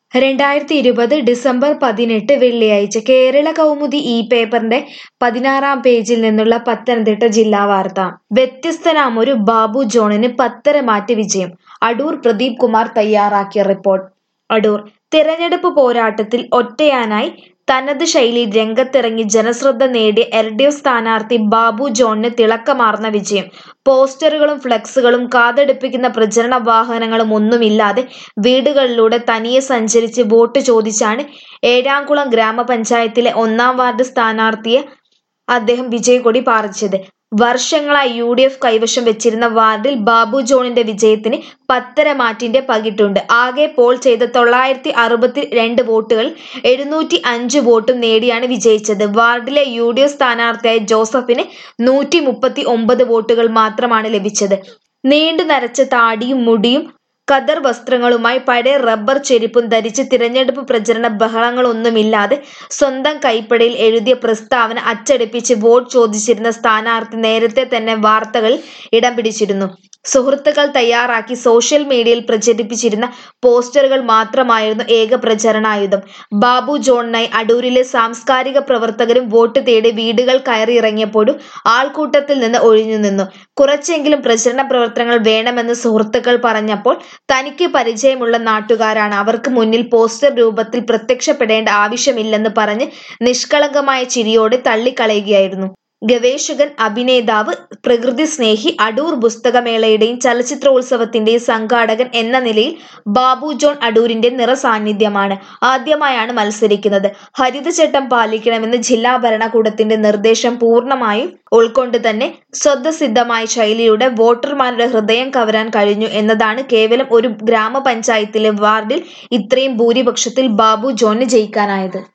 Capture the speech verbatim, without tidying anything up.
രണ്ടായിരത്തി ഇരുപത് ഡിസംബർ പതിനെട്ട് വെള്ളിയാഴ്ച കേരള കൗമുദി ഈ പേപ്പറിന്റെ പതിനാറാം പേജിൽ നിന്നുള്ള പത്തനംതിട്ട ജില്ലാ വാർത്ത. വ്യത്യസ്തനാമൊരു ബാബു ജോണിന് പത്തരമാറ്റ് വിജയം. അടൂർ പ്രദീപ് കുമാർ തയ്യാറാക്കിയ റിപ്പോർട്ട്. അടൂർ തിരഞ്ഞെടുപ്പ് പോരാട്ടത്തിൽ ഒറ്റയാനായി തനത് ശൈലിയിൽ രംഗത്തിറങ്ങി ജനശ്രദ്ധ നേടിയ എൽ ഡി എഫ് സ്ഥാനാർത്ഥി ബാബു ജോണിന് തിളക്കമാർന്ന വിജയം. പോസ്റ്ററുകളും ഫ്ലക്സുകളും കാതടുപ്പിക്കുന്ന പ്രചരണ വാഹനങ്ങളും ഒന്നുമില്ലാതെ വീടുകളിലൂടെ തനിയെ സഞ്ചരിച്ച് വോട്ട് ചോദിച്ചാണ് ഏഴാംകുളം ഗ്രാമപഞ്ചായത്തിലെ ഒന്നാം വാർഡ് സ്ഥാനാർത്ഥിയെ അദ്ദേഹം വിജയക്കൊടി പാറിച്ചത്. വർഷങ്ങളായി യു ഡി എഫ് കൈവശം വെച്ചിരുന്ന വാർഡിൽ ബാബു ജോണിന്റെ വിജയത്തിന് പത്തരമാറ്റിന്റെ പകിട്ടുണ്ട്. ആകെ പോൾ ചെയ്ത തൊള്ളായിരത്തി അറുപത്തി രണ്ട് വോട്ടുകളിൽ എഴുന്നൂറ്റി അഞ്ച് വോട്ടും നേടിയാണ് വിജയിച്ചത്. വാർഡിലെ യു ഡി എഫ് സ്ഥാനാർത്ഥിയായ ജോസഫിന് നൂറ്റി മുപ്പത്തി ഒമ്പത് വോട്ടുകൾ മാത്രമാണ് ലഭിച്ചത്. നീണ്ടു നരച്ച താടിയും മുടിയും ഖദർ വസ്ത്രങ്ങളുമായി പഴയ റബ്ബർ ചെരുപ്പും ധരിച്ച് തിരഞ്ഞെടുപ്പ് പ്രചരണ ബഹളങ്ങളൊന്നുമില്ലാതെ സ്വന്തം കൈപ്പടയിൽ എഴുതിയ പ്രസ്താവന അച്ചടിപ്പിച്ച് വോട്ട് ചോദിച്ചിരുന്ന സ്ഥാനാർത്ഥി നേരത്തെ തന്നെ വാർത്തകളിൽ ഇടം പിടിച്ചിരുന്നു. സുഹൃത്തുക്കൾ തയ്യാറാക്കി സോഷ്യൽ മീഡിയയിൽ പ്രചരിപ്പിച്ചിരുന്ന പോസ്റ്ററുകൾ മാത്രമായിരുന്നു ഏക പ്രചരണായുധം. ബാബു ജോണിനായി അടൂരിലെ സാംസ്കാരിക പ്രവർത്തകരും വോട്ട് തേടി വീടുകൾ കയറിയിറങ്ങിയപ്പോഴും ആൾക്കൂട്ടത്തിൽ നിന്ന് ഒഴിഞ്ഞു നിന്നു. കുറച്ചെങ്കിലും പ്രചരണ പ്രവർത്തനങ്ങൾ വേണമെന്ന് സുഹൃത്തുക്കൾ പറഞ്ഞപ്പോൾ തനിക്ക് പരിചയമുള്ള നാട്ടുകാരാണ്, അവർക്ക് മുന്നിൽ പോസ്റ്റർ രൂപത്തിൽ പ്രത്യക്ഷപ്പെടേണ്ട ആവശ്യമില്ലെന്ന് പറഞ്ഞ് നിഷ്കളങ്കമായ ചിരിയോടെ തള്ളിക്കളയുകയായിരുന്നു. ഗവേഷകൻ, അഭിനേതാവ്, പ്രകൃതി സ്നേഹി, അടൂർ പുസ്തകമേളയുടെയും ചലച്ചിത്രോത്സവത്തിന്റെയും സംഘാടകൻ എന്ന നിലയിൽ ബാബു ജോൺ അടൂരിന്റെ നിറസാന്നിധ്യമാണ്. ആദ്യമായാണ് മത്സരിക്കുന്നത്. ഹരിതചട്ടം പാലിക്കണമെന്ന് ജില്ലാ ഭരണകൂടത്തിന്റെ നിർദ്ദേശം പൂർണ്ണമായും ഉൾക്കൊണ്ട് തന്നെ സ്വതസിദ്ധമായ ശൈലിയുടെ വോട്ടർമാരുടെ ഹൃദയം കവരാൻ കഴിഞ്ഞു എന്നതാണ് കേവലം ഒരു ഗ്രാമപഞ്ചായത്തിലെ വാർഡിൽ ഇത്രയും ഭൂരിപക്ഷത്തിൽ ബാബു ജോണിന് ജയിക്കാനായത്.